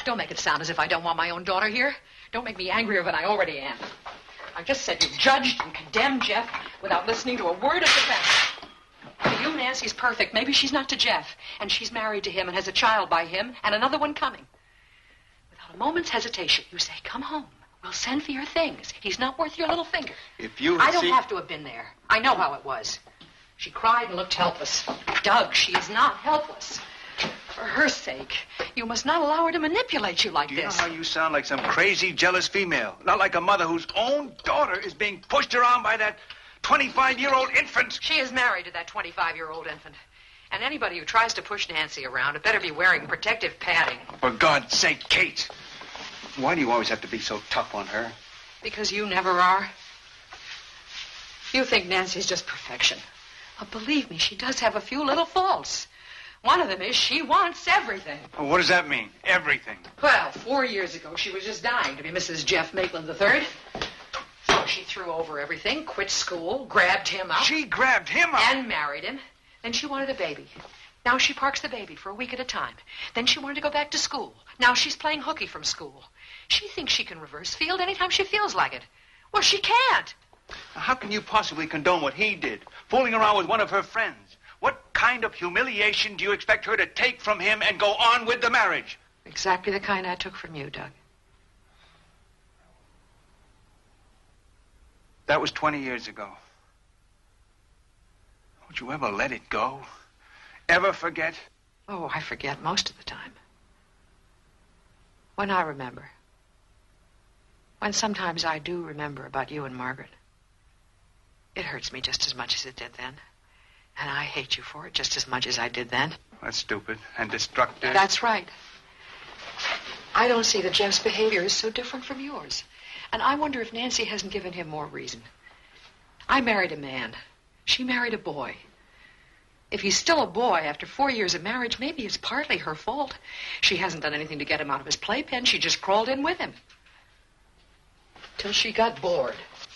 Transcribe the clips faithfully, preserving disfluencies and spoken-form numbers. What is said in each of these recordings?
Don't make it sound as if I don't want my own daughter here. Don't make me angrier than I already am. I just said you judged and condemned Jeff without listening to a word of defense. To you, Nancy's perfect. Maybe she's not to Jeff. And she's married to him and has a child by him and another one coming. Without a moment's hesitation, you say, come home. We'll send for your things. He's not worth your little finger. If you I don't see... have to have been there. I know how it was. She cried and looked helpless. Doug, she is not helpless. For her sake, you must not allow her to manipulate you like Do you this. know how you sound like some crazy, jealous female? Not like a mother whose own daughter is being pushed around by that twenty-five-year-old infant. She is married to that twenty-five-year-old infant. And anybody who tries to push Nancy around had better be wearing protective padding. For God's sake, Kate. Why do you always have to be so tough on her? Because you never are. You think Nancy's just perfection. But believe me, she does have a few little faults. One of them is she wants everything. Well, what does that mean, everything? Well, four years ago, she was just dying to be Missus Jeff Maitland the third. So she threw over everything, quit school, grabbed him up. She grabbed him up? And married him. Then she wanted a baby. Now she parks the baby for a week at a time. Then she wanted to go back to school. Now she's playing hooky from school. She thinks she can reverse field anytime she feels like it. Well, she can't. How can you possibly condone what he did, fooling around with one of her friends? What kind of humiliation do you expect her to take from him and go on with the marriage? Exactly the kind I took from you, Doug. That was twenty years ago. Would you ever let it go? Ever forget? Oh, I forget most of the time. When I remember. When sometimes I do remember about you and Margaret. It hurts me just as much as it did then. And I hate you for it just as much as I did then. That's stupid and destructive. That's right. I don't see that Jeff's behavior is so different from yours. And I wonder if Nancy hasn't given him more reason. I married a man. She married a boy. If he's still a boy after four years of marriage, maybe it's partly her fault. She hasn't done anything to get him out of his playpen. She just crawled in with him. Till she got bored.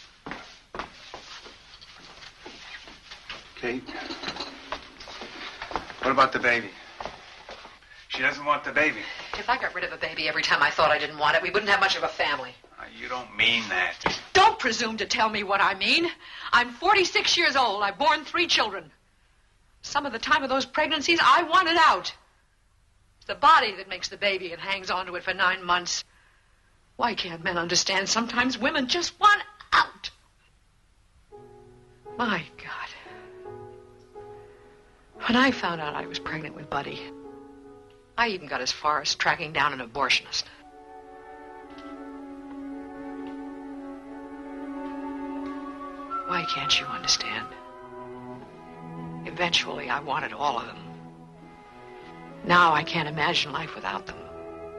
Kate, what about the baby? She doesn't want the baby. If I got rid of a baby every time I thought I didn't want it, we wouldn't have much of a family. Uh, you don't mean that. Don't presume to tell me what I mean. I'm forty-six years old. I've borne three children. Some of the time of those pregnancies, I wanted out. It's the body that makes the baby and hangs on to it for nine months. Why can't men understand? Sometimes women just want out. My God. When I found out I was pregnant with Buddy, I even got as far as tracking down an abortionist. Why can't you understand? Eventually, I wanted all of them. Now I can't imagine life without them.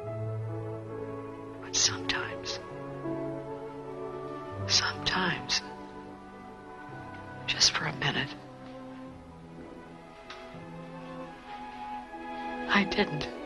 But sometimes, sometimes, just for a minute, I didn't.